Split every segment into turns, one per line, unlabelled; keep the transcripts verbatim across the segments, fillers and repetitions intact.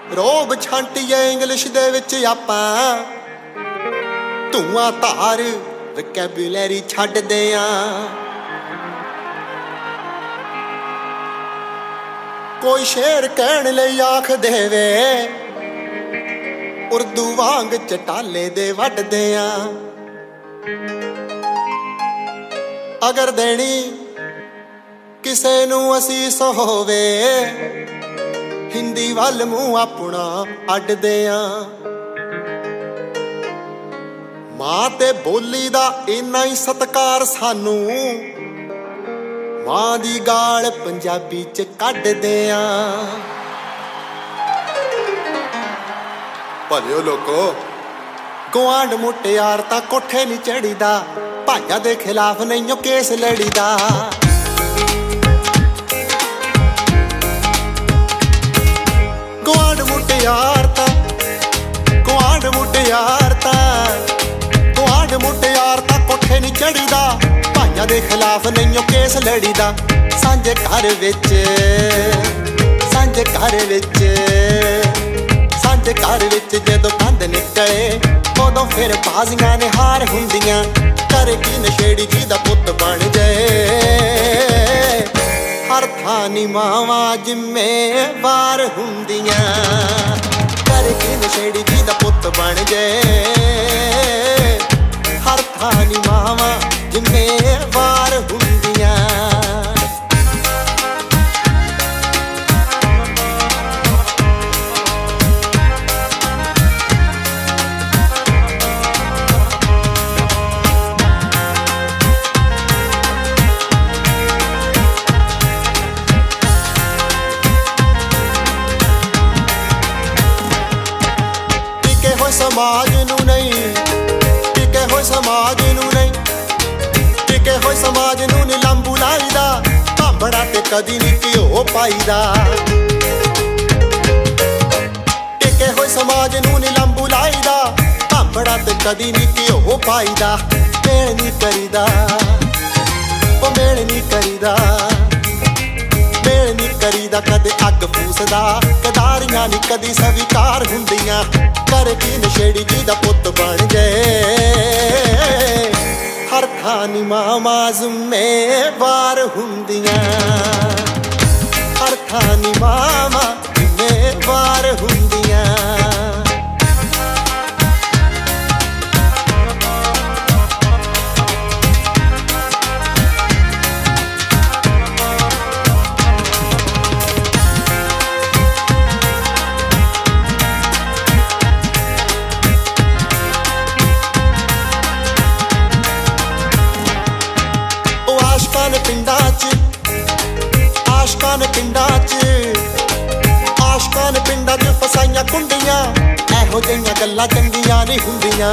ਰੋਬ ਛਾਂਟੀਏ English ਦੇ ਵਿੱਚ ਆਪਾਂ ਧੂਆਂ ਧਾਰ ਵੋਕੈਬੂਲਰੀ ਛੱਡਦੇ ਆਂ कोई शेर कहण लई आख देवे उर्दू वांग चटाले दे वड्डदे आ अगर देनी किसे नू असीस होवे हिंदी वल मूंह अपना अड्डदे आ मां ते बोली दा इन्ना ही सत्कार सानू मां दी गाल पंजाबी च कड्डदे आ भलियो लोको गुआंढ मुटियार तां कोठे नहीं चढ़ीदा भाइयां दे खिलाफ नहीं केस लड़ीदा गुआंढ मुटियार तां गुआंढ मुटियार तां गुआंढ मुटियार तां कोठे नहीं चढ़ीदा दे खिलाफ नहीं केस लड़ीदा सांझे घर विच सांझे घर विच सांझे घर विच जदों कंध निकले उदों फिर बाजियां ने हार हुंदियां कर की नशेड़ी जी दा पुत बन जाए हर थानी मावां जिम्मेवार हुंदियां कर की नशेड़ी जी दा पुत बन जाए हर थानी मावां जिम्मेवार हुंदियां टिके होए समाज नू नहीं टिके होए समाज नू नहीं टिके होए समाज नू नीलम बुलाईदा भांबड़ा ते कदी नहीं घिओ पाईदा टिके होए समाज नू नीलम बुलाईदा भांबड़ा ते कदी नहीं घिओ पाईदा मेल नहीं करीदा ओ मेल नहीं करीदा मेल नहीं करीदा कदे अग फूसदा कदारियां नहीं कदी स्वीकार हुंदियां कर की नशेड़ी जी दा पुत बन जाए हर थानी मामा जिम्मेवार हुंदियां हर थानी मामा जिम्मेवार हुंदियां पिंडा च आशकान पिंडा च आशकान पिंडा च फसाइयां कुंडियां एहो जिहियां गल्लां चंगियां नहीं हुंदियां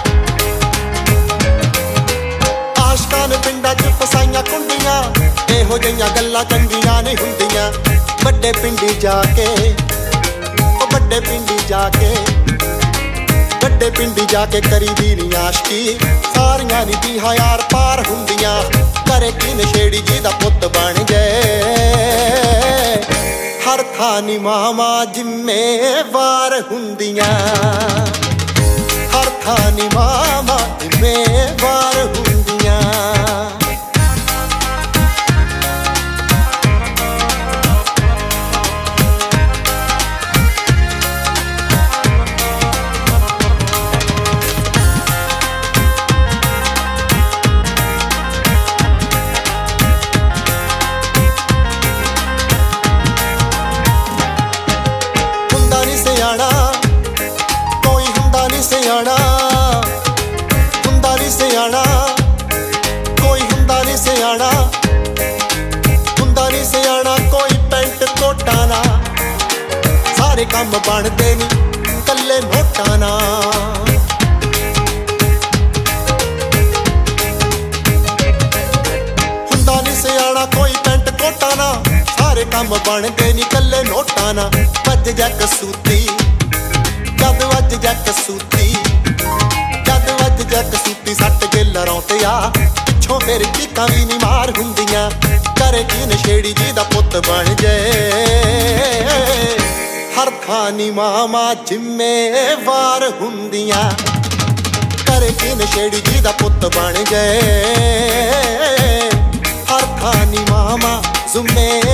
आशकान पिंडा च फसाइयां कुंडियां एहो जिहियां गल्लां चंगियां नहीं हुंदियां बड़े पिंडी जाके ओ बड़े पिंडी जाके बड़े पिंडी जाके करी दी नी आशकी सारियां नी दी यार पार हुंदियां करे की नशेड़ी जी दा पुत बन जाए हर थानी मामा जिम्मेवार हुंदियां हर थानी मामा जिम्मेवार हुंदियां कोई हुंदा नहीं सियाना हुंदा नहीं सियाना कोई हुंदा नहीं सियाना हुंदा नहीं सियाना कोई पेंट कोटा ना सारे काम बनदे नहीं कल्ले नोटा ना हुंदा नहीं सियाना कोई पेंट कोटा ना सारे काम बनदे नहीं कल्ले नोटा ना वज जा कसूती जद वज जा कसूती जद वज जा कसूती सट के लरौते आ पिछों मेरी चीकां भी नहीं मार हुंदियां करे की नशेड़ी जी दा पुत बन जाए हर ਥਾਂ ਨੀ ਮਾਮਾ ਜ਼ਿੰਮੇਵਾਰ ਹੁੰਦੀਆਂ। ਘਰੇ ਕੀ ਨਸ਼ੇੜੀ ਜੀ ਦਾ ਪੁੱਤ ਬਣ ਗਏ, ਹਰ ਥਾਂ ਨੀ ਮਾਮਾ ਜ਼ਿੰਮੇ